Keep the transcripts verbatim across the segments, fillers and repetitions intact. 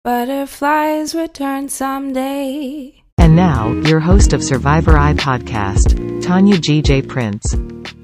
Butterflies return someday. And now, your host of Survivor Eye Podcast, Tanya G J Prince.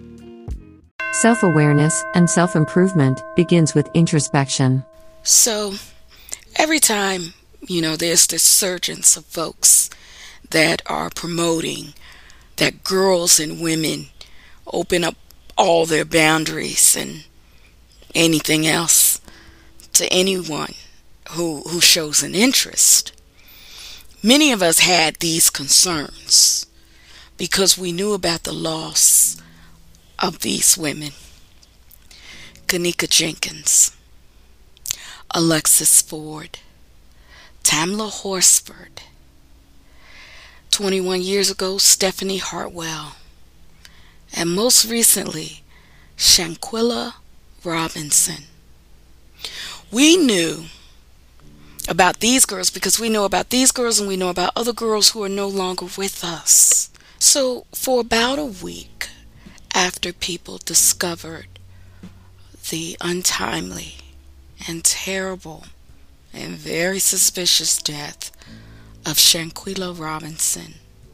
Self-awareness and self-improvement begins with introspection. So, every time, you know, there's this surgence of folks that are promoting that girls and women open up all their boundaries and anything else to anyone who who shows an interest. Many of us had these concerns because we knew about the loss of these women. Kenneka Jenkins, Alexis Ford, Tamla Horsford. twenty-one years ago, Stephanie Hartwell. And most recently, Shanquella Robinson. We knew about these girls because we know about these girls and we know about other girls who are no longer with us. So for about a week after people discovered the untimely and terrible and very suspicious death of Shanquella Robinson,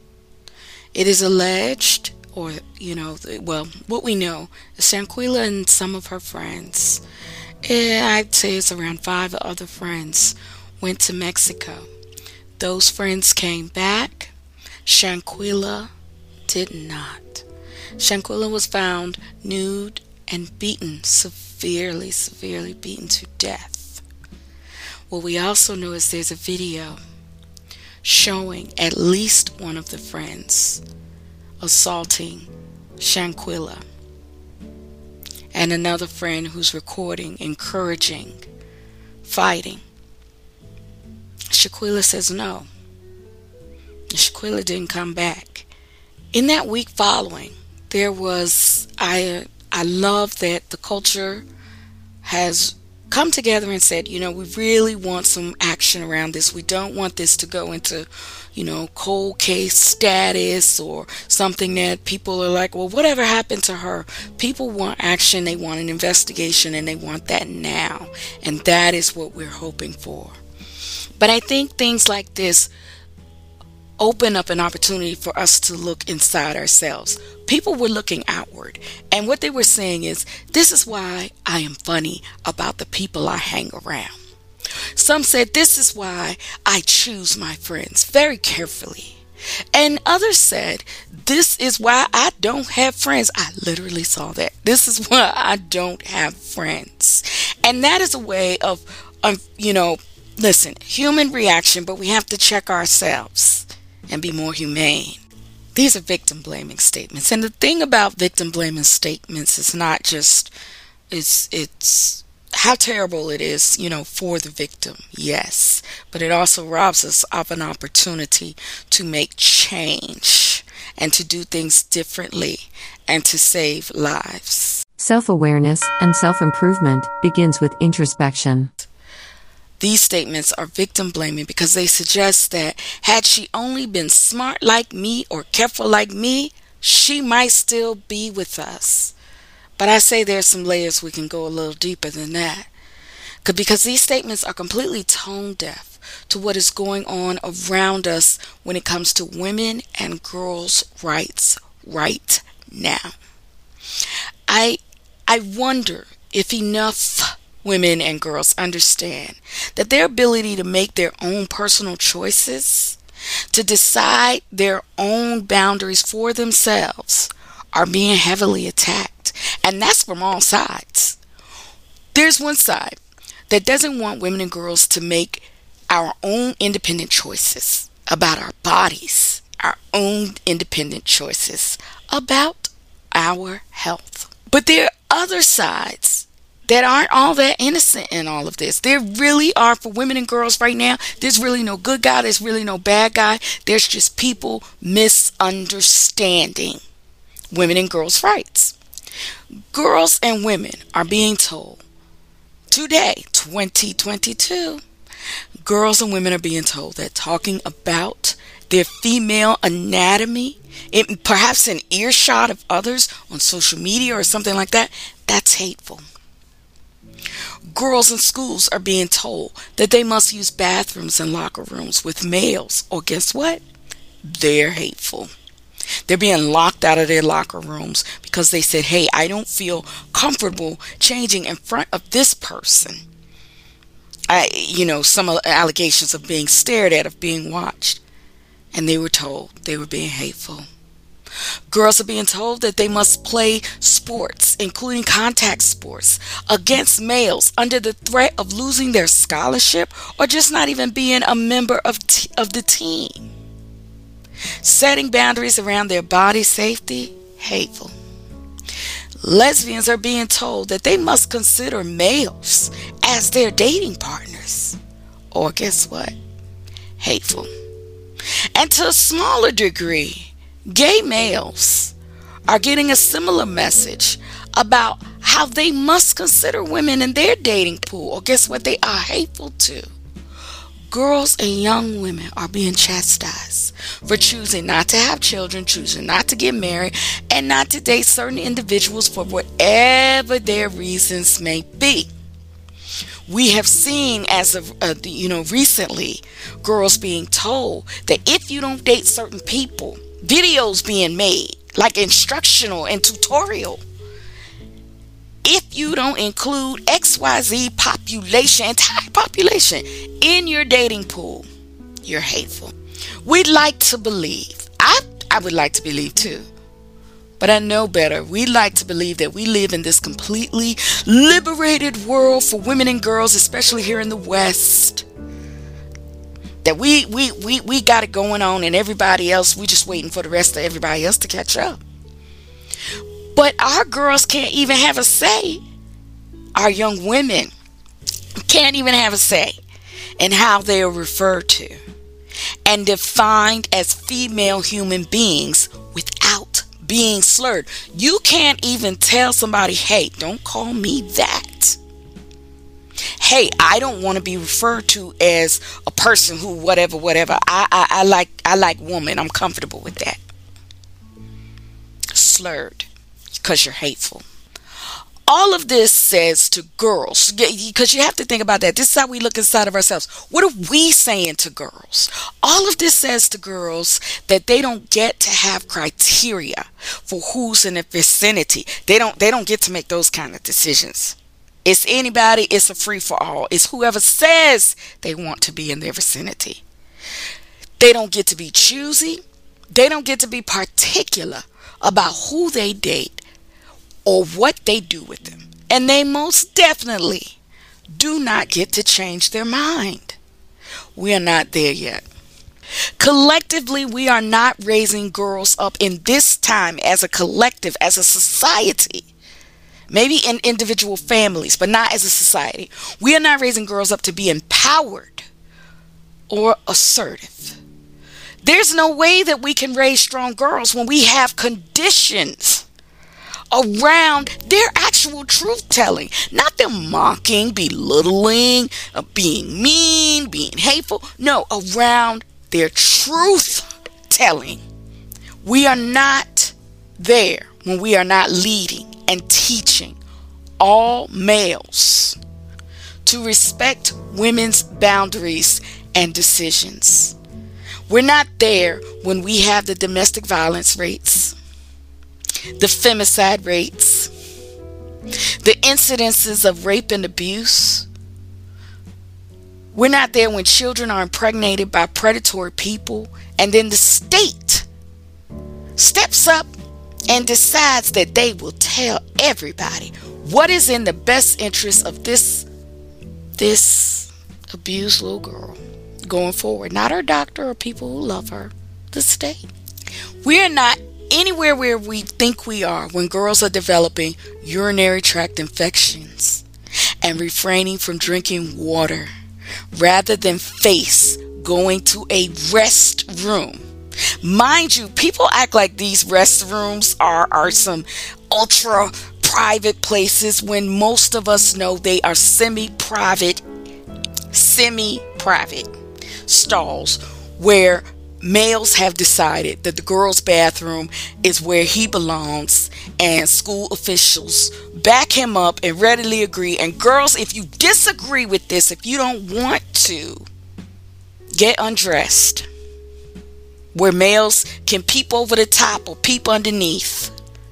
it is alleged, or, you know, well, what we know is Shanquella and some of her friends, I'd say it's around five other friends, went to Mexico. Those friends came back. Shanquella did not. Shanquella was found nude and beaten, severely, severely beaten to death. What we also know is there's a video showing at least one of the friends assaulting Shanquella, and another friend who's recording, encouraging, fighting. Shanquella says no. Shanquella didn't come back. In that week following, there was, I I love that the culture has come together and said, you know, we really want some action around this. We don't want this to go into, you know, cold case status or something that people are like, well, whatever happened to her? People want action, they want an investigation, and they want that now. And that is what we're hoping for. But I think things like this open up an opportunity for us to look inside ourselves. People were looking outward, and what they were saying is, this is why I am funny about the people I hang around. Some said, this is why I choose my friends very carefully. And others said, this is why I don't have friends. I literally saw that. This is why I don't have friends. And that is a way of, um, you know, listen, human reaction, but we have to check ourselves and be more humane. These are victim blaming statements. And the thing about victim blaming statements is not just, it's, it's how terrible it is, you know, for the victim. Yes. But it also robs us of an opportunity to make change and to do things differently and to save lives. Self-awareness and self-improvement begins with introspection. These statements are victim blaming because they suggest that had she only been smart like me or careful like me, she might still be with us. But I say there's some layers we can go a little deeper than that. Because these statements are completely tone deaf to what is going on around us when it comes to women and girls' rights right now. I I wonder if enough women and girls understand that their ability to make their own personal choices, to decide their own boundaries for themselves, are being heavily attacked. And that's from all sides. There's one side that doesn't want women and girls to make our own independent choices about our bodies, our own independent choices about our health. But there are other sides that aren't all that innocent in all of this. There really are, for women and girls right now, there's really no good guy, there's really no bad guy. There's just people misunderstanding women and girls' rights. Girls and women are being told today, twenty twenty-two, girls and women are being told that talking about their female anatomy, it, perhaps in earshot of others on social media or something like that, that's hateful. Girls in schools are being told that they must use bathrooms and locker rooms with males, or guess what? They're hateful. They're being locked out of their locker rooms because they said, hey, I don't feel comfortable changing in front of this person. I, you know, some allegations of being stared at, of being watched. And they were told they were being hateful. Girls are being told that they must play sports, including contact sports, against males under the threat of losing their scholarship or just not even being a member of, t- of the team. Setting boundaries around their body safety, hateful. Lesbians are being told that they must consider males as their dating partners. Or guess what? Hateful. And to a smaller degree, gay males are getting a similar message about how they must consider women in their dating pool. Or guess what? They are hateful to. Girls and young women are being chastised for choosing not to have children, choosing not to get married, and not to date certain individuals for whatever their reasons may be. We have seen, as of uh, you know, recently, girls being told that if you don't date certain people, videos being made, like instructional and tutorial, if you don't include X Y Z population, entire population, in your dating pool, you're hateful. We'd like to believe, I, I would like to believe too, but I know better. We like to believe that we live in this completely liberated world for women and girls, especially here in the West. That we we we, we got it going on, and everybody else, we just waiting for the rest of everybody else to catch up. But our girls can't even have a say. Our young women can't even have a say in how they are referred to and defined as female human beings without being slurred. You can't even tell somebody, hey, don't call me that. Hey, I don't want to be referred to as a person who whatever, whatever. I, I, I like I like woman. I'm comfortable with that. Slurred because you're hateful. All of this says to girls, because you have to think about that. This is how we look inside of ourselves. What are we saying to girls? All of this says to girls that they don't get to have criteria for who's in the vicinity. They don't they don't get to make those kind of decisions. It's anybody, it's a free for all. It's whoever says they want to be in their vicinity. They don't get to be choosy. They don't get to be particular about who they date or what they do with them. And they most definitely do not get to change their mind. We are not there yet. Collectively, we are not raising girls up in this time as a collective, as a society. Maybe in individual families, but not as a society. We are not raising girls up to be empowered or assertive. There's no way that we can raise strong girls when we have conditions around their actual truth telling, not them mocking, belittling, uh, being mean, being hateful. No, around their truth telling. We are not there when we are not leading and teaching all males to respect women's boundaries and decisions. We're not there when we have the domestic violence rates, the femicide rates, the incidences of rape and abuse. We're not there when children are impregnated by predatory people, and then the state steps up and decides that they will tell everybody what is in the best interest of this this abused little girl going forward. Not her doctor or people who love her, the state. We're not anywhere where we think we are when girls are developing urinary tract infections and refraining from drinking water rather than face going to a restroom. Mind you, people act like these restrooms are, are some ultra private places when most of us know they are semi-private, semi-private stalls where males have decided that the girls' bathroom is where he belongs, and school officials back him up and readily agree. And girls, if you disagree with this, if you don't want to get undressed, where males can peep over the top or peep underneath,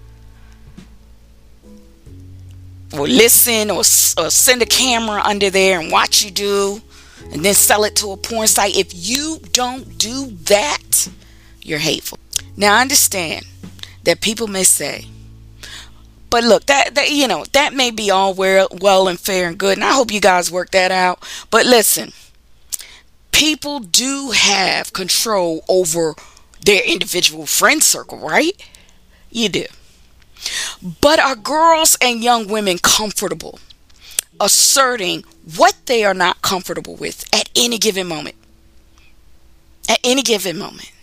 or listen, or, or send a camera under there and watch you do, and then sell it to a porn site. If you don't do that, you're hateful. Now, I understand that people may say, but look, that, that you know, that may be all well, well and fair and good, and I hope you guys work that out. But listen, people do have control over their individual friend circle, right? You do. But are girls and young women comfortable asserting what they are not comfortable with at any given moment? At any given moment.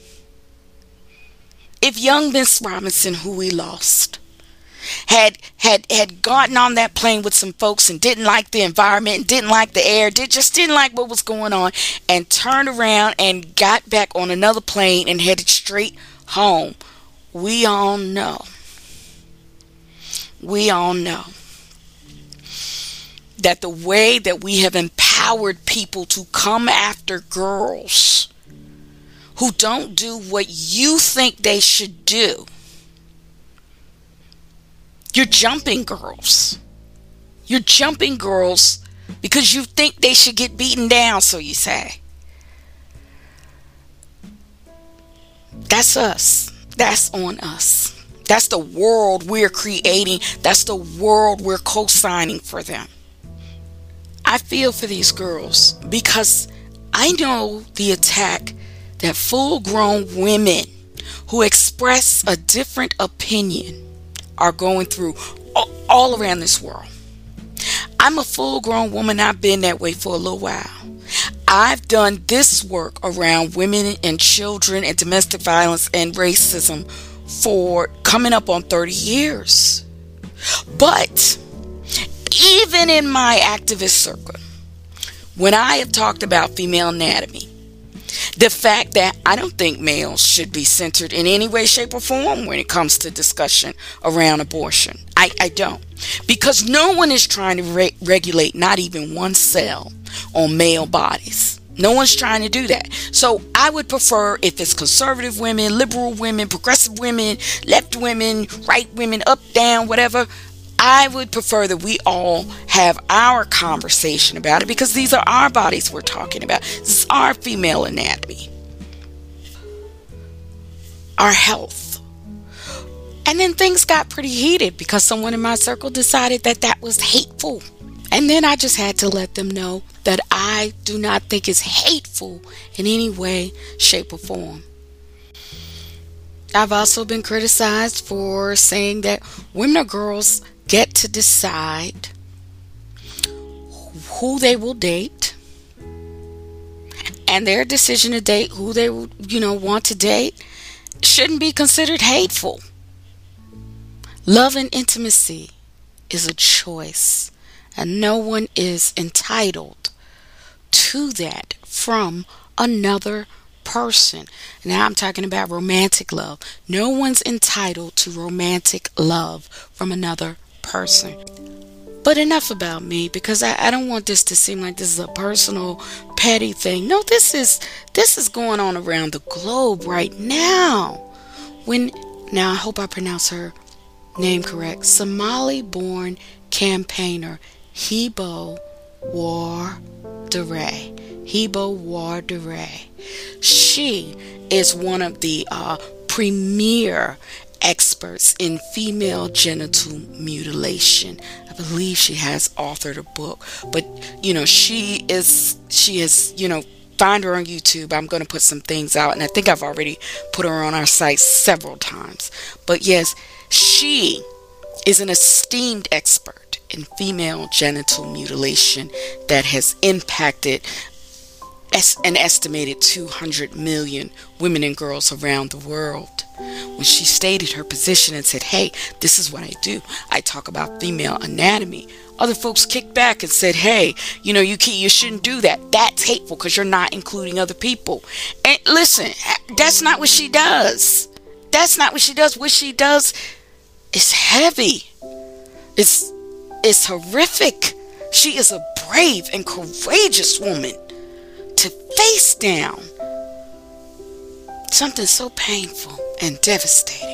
If young Miss Robinson, who we lost, had had had gotten on that plane with some folks and didn't like the environment, and didn't like the air, did just didn't like what was going on, and turned around and got back on another plane and headed straight home, we all know, we all know that the way that we have empowered people to come after girls who don't do what you think they should do, you're jumping girls. You're jumping girls because you think they should get beaten down, so you say. That's us. That's on us. That's the world we're creating. That's the world we're co-signing for them. I feel for these girls because I know the attack that full-grown women who express a different opinion are going through all around this world. I'm a full-grown woman. I've been that way for a little while. I've done this work around women and children and domestic violence and racism for coming up on thirty years. But even in my activist circle, when I have talked about female anatomy, the fact that I don't think males should be centered in any way, shape, or form when it comes to discussion around abortion. I, I don't. Because no one is trying to re- regulate not even one cell on male bodies. No one's trying to do that. So I would prefer, if it's conservative women, liberal women, progressive women, left women, right women, up, down, whatever, I would prefer that we all have our conversation about it, because these are our bodies we're talking about. This is our female anatomy. Our health. And then things got pretty heated because someone in my circle decided that that was hateful. And then I just had to let them know that I do not think it's hateful in any way, shape, or form. I've also been criticized for saying that women or girls get to decide who they will date, and their decision to date who they you know want to date shouldn't be considered hateful. Love and intimacy is a choice, and no one is entitled to that from another person. Now I'm talking about romantic love. No one's entitled to romantic love from another person. But enough about me, because I, I don't want this to seem like this is a personal, petty thing. No, this is this is going on around the globe right now. When now I hope I pronounce her name correct. Somali-born campaigner Hebo Wardere. Hebo Wardere. She is one of the uh, premier experts in female genital mutilation. I believe she has authored a book, but you know, she is she is you know find her on YouTube. I'm going to put some things out, and I think I've already put her on our site several times. But yes, she is an esteemed expert in female genital mutilation that has impacted an estimated two hundred million women and girls around the world. When she stated her position and said, hey, this is what I do. I talk about female anatomy. Other folks kicked back and said, hey, you know, you can't, you shouldn't do that. That's hateful because you're not including other people. And listen, that's not what she does. That's not what she does. What she does is heavy. It's, it's horrific. She is a brave and courageous woman to face down something so painful and devastating.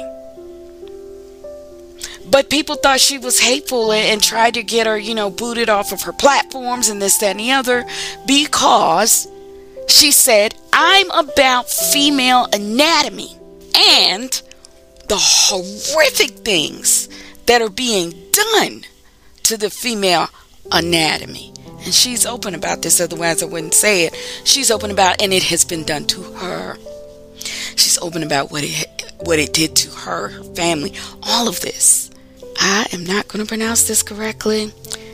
But people thought she was hateful and, and tried to get her, you know, booted off of her platforms and this, that, and the other, because she said, I'm about female anatomy and the horrific things that are being done to the female anatomy. And she's open about this, otherwise I wouldn't say it. She's open about, and it has been done to her. She's open about what it what it did to her, her family, all of this. I am not going to pronounce this correctly.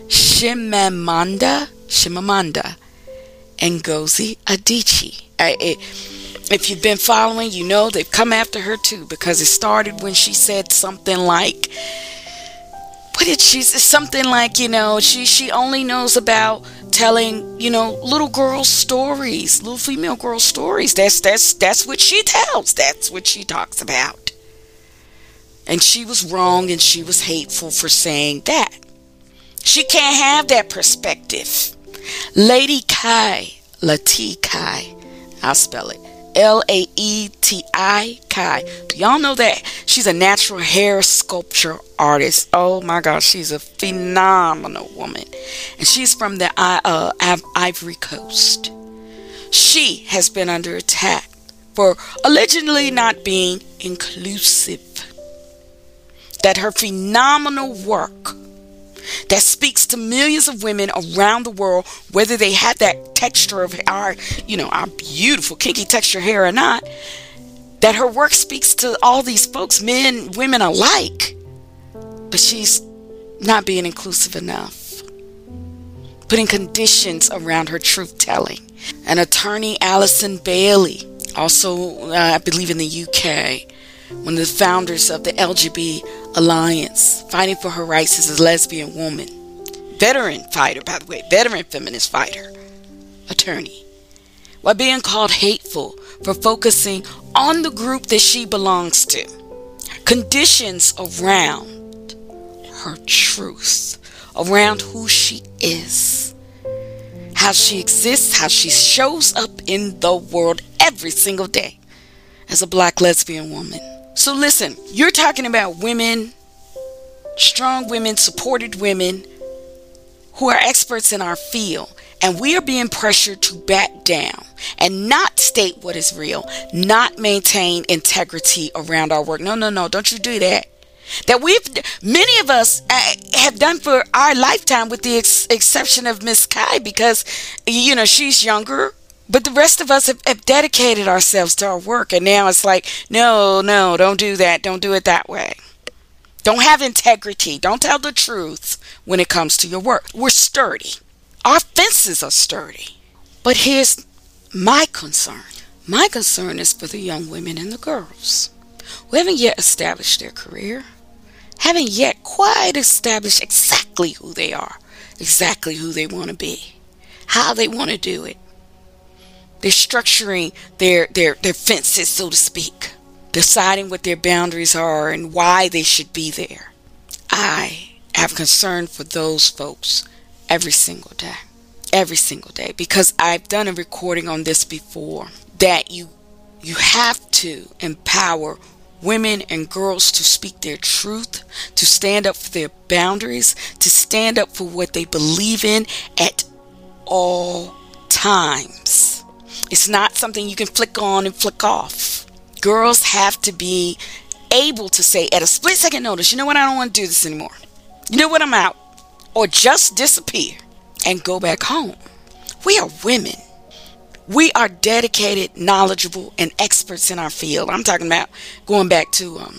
Chimamanda, Chimamanda Ngozi Adichie. I, it, if you've been following, you know they've come after her too, because it started when she said something like, what did she say? Something like, you know, she, she only knows about telling, you know, little girl stories, little female girl stories. That's, that's, that's what she tells. That's what she talks about. And she was wrong and she was hateful for saying that. She can't have that perspective. Lady Kai, Laeti Kai, I'll spell it, L A E T I Kai. Do y'all know that? She's a natural hair sculpture artist. Oh my gosh, she's a phenomenal woman. And she's from the uh, Ivory Coast. She has been under attack for allegedly not being inclusive. That her phenomenal work that speaks to millions of women around the world, whether they have that texture of our, you know, our beautiful kinky texture hair or not, that her work speaks to all these folks, men, women alike. But she's not being inclusive enough, putting conditions around her truth telling. And attorney Alison Bailey, also uh, I believe in the U K, one of the founders of the L G B T Alliance, fighting for her rights as a lesbian woman, veteran fighter, by the way, veteran feminist fighter, attorney, while being called hateful for focusing on the group that she belongs to, conditions around her truth, around who she is, how she exists, how she shows up in the world every single day as a black lesbian woman. So listen, you're talking about women, strong women, supported women who are experts in our field, and we are being pressured to back down and not state what is real, not maintain integrity around our work. No, no, no, don't you do that. That we've, many of us uh, have done for our lifetime, with the ex- exception of Miss Kai, because, you know, she's younger. But the rest of us have, have dedicated ourselves to our work. And now it's like, no, no, don't do that. Don't do it that way. Don't have integrity. Don't tell the truth when it comes to your work. We're sturdy. Our fences are sturdy. But here's my concern. My concern is for the young women and the girls who haven't yet established their career, haven't yet quite established exactly who they are, exactly who they want to be, how they want to do it. They're structuring their, their, their fences, so to speak, deciding what their boundaries are and why they should be there. I have concern for those folks every single day, every single day, because I've done a recording on this before, that you, you have to empower women and girls to speak their truth, to stand up for their boundaries, to stand up for what they believe in at all times. It's not something you can flick on and flick off. Girls have to be able to say at a split second notice, you know what, I don't want to do this anymore. You know what, I'm out. Or just disappear and go back home. We are women. We are dedicated, knowledgeable, and experts in our field. I'm talking about going back to, um,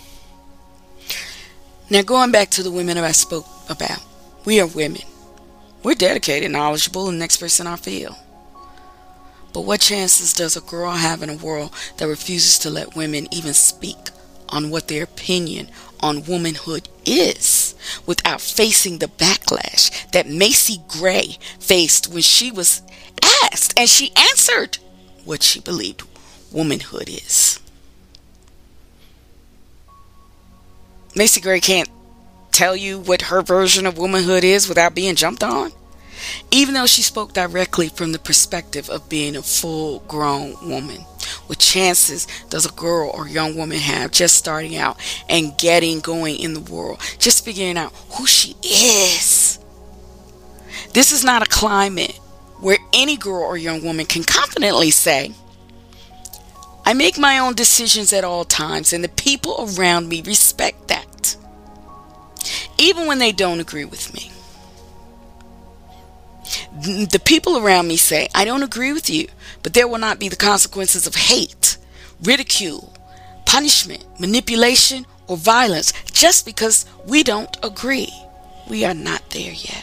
now going back to the women I spoke about. We are women. We're dedicated, knowledgeable, and experts in our field. But what chances does a girl have in a world that refuses to let women even speak on what their opinion on womanhood is without facing the backlash that Macy Gray faced when she was asked and she answered what she believed womanhood is? Macy Gray can't tell you what her version of womanhood is without being jumped on, even though she spoke directly from the perspective of being a full-grown woman. What chances does a girl or young woman have just starting out and getting going in the world, just figuring out who she is? This is not a climate where any girl or young woman can confidently say, I make my own decisions at all times, and the people around me respect that, even when they don't agree with me. The people around me say, I don't agree with you, but there will not be the consequences of hate, ridicule, punishment, manipulation, or violence just because we don't agree. We are not there yet.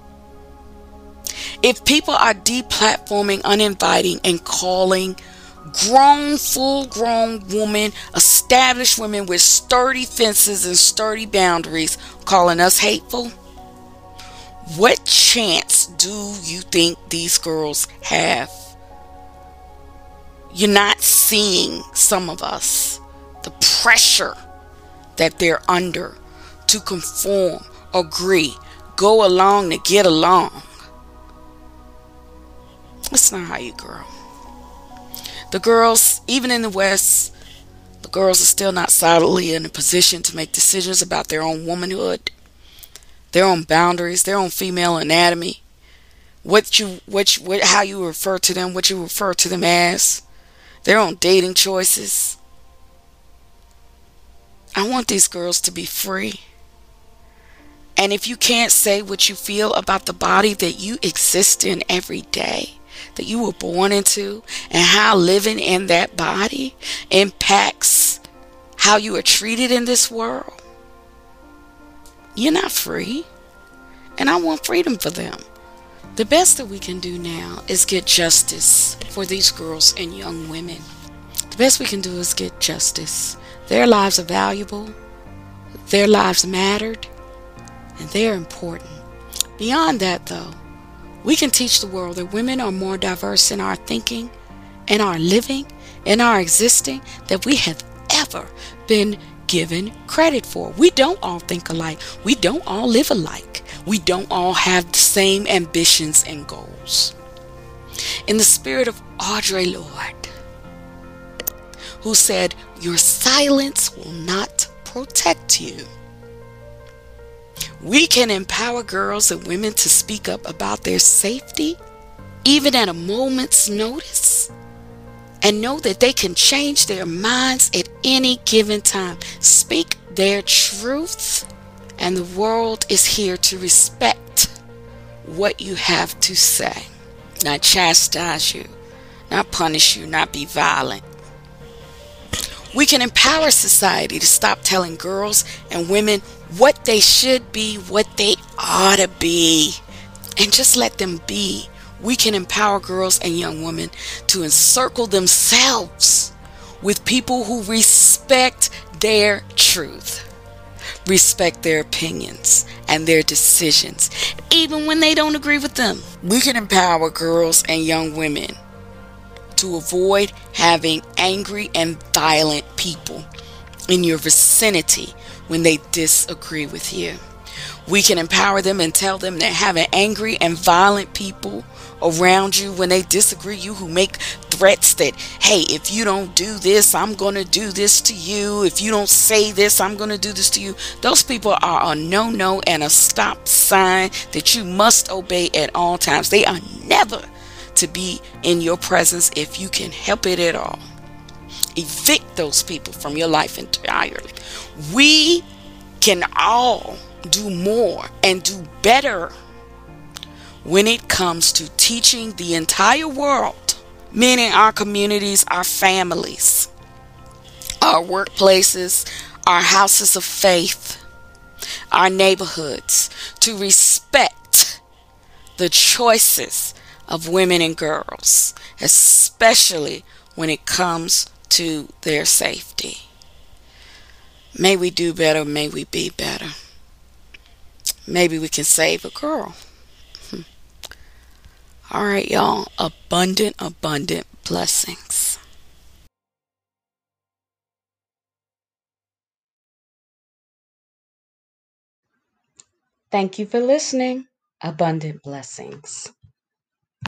If people are deplatforming, uninviting, and calling grown, full-grown women, established women with sturdy fences and sturdy boundaries, calling us hateful, what chance do you think these girls have? You're not seeing, some of us, the pressure that they're under to conform, agree, go along to get along. That's not how you grow. The girls, even in the West, the girls are still not solidly in a position to make decisions about their own womanhood, their own boundaries, their own female anatomy, what you, what, you, what, how you refer to them, what you refer to them as, their own dating choices. I want these girls to be free. And if you can't say what you feel about the body that you exist in every day, that you were born into, and how living in that body impacts how you are treated in this world, you're not free. And I want freedom for them. The best that we can do now is get justice for these girls and young women. The best we can do is get justice. Their lives are valuable. Their lives mattered. And they're important. Beyond that, though, we can teach the world that women are more diverse in our thinking, in our living, in our existing, than we have ever been given credit for. We don't all think alike. We don't all live alike. We don't all have the same ambitions and goals. In the spirit of Audre Lorde, who said, your silence will not protect you, we can empower girls and women to speak up about their safety, even at a moment's notice, and know that they can change their minds at any given time. Speak their truth, and the world is here to respect what you have to say. Not chastise you, not punish you, not be violent. We can empower society to stop telling girls and women what they should be, what they ought to be, and just let them be. We can empower girls and young women to encircle themselves with people who respect their truth, respect their opinions and their decisions, even when they don't agree with them. We can empower girls and young women to avoid having angry and violent people in your vicinity when they disagree with you. We can empower them and tell them that having angry and violent people around you when they disagree you, who make threats that, hey, if you don't do this, I'm going to do this to you. If you don't say this, I'm going to do this to you. Those people are a no-no and a stop sign that you must obey at all times. They are never to be in your presence if you can help it at all. Evict those people from your life entirely. We can all do more and do better when it comes to teaching the entire world, meaning our communities, our families, our workplaces, our houses of faith, our neighborhoods, to respect the choices of women and girls, especially when it comes to their safety. May we do better, may we be better. Maybe we can save a girl. All right, y'all. Abundant, abundant blessings. Thank you for listening. Abundant blessings.